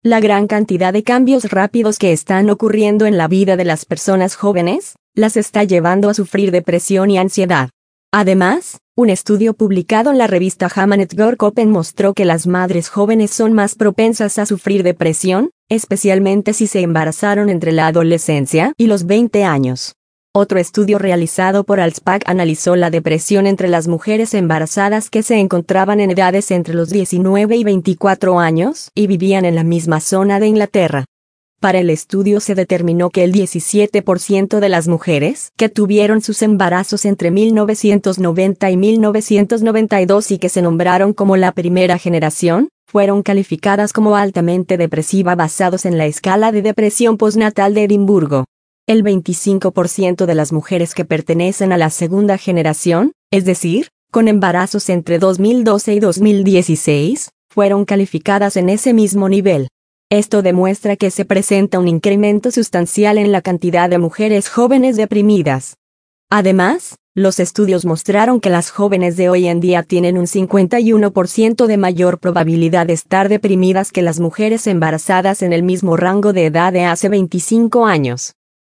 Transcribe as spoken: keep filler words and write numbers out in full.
La gran cantidad de cambios rápidos que están ocurriendo en la vida de las personas jóvenes, las está llevando a sufrir depresión y ansiedad. Además, un estudio publicado en la revista Human Network Open mostró que las madres jóvenes son más propensas a sufrir depresión, especialmente si se embarazaron entre la adolescencia y los veinte años. Otro estudio realizado por Alspac analizó la depresión entre las mujeres embarazadas que se encontraban en edades entre los diecinueve y veinticuatro años y vivían en la misma zona de Inglaterra. Para el estudio se determinó que el diecisiete por ciento de las mujeres que tuvieron sus embarazos entre mil novecientos noventa y mil novecientos noventa y dos y que se nombraron como la primera generación, fueron calificadas como altamente depresiva basados en la escala de depresión postnatal de Edimburgo. El veinticinco por ciento de las mujeres que pertenecen a la segunda generación, es decir, con embarazos entre dos mil doce y dos mil dieciséis, fueron calificadas en ese mismo nivel. Esto demuestra que se presenta un incremento sustancial en la cantidad de mujeres jóvenes deprimidas. Además, los estudios mostraron que las jóvenes de hoy en día tienen un cincuenta y uno por ciento de mayor probabilidad de estar deprimidas que las mujeres embarazadas en el mismo rango de edad de hace veinticinco años.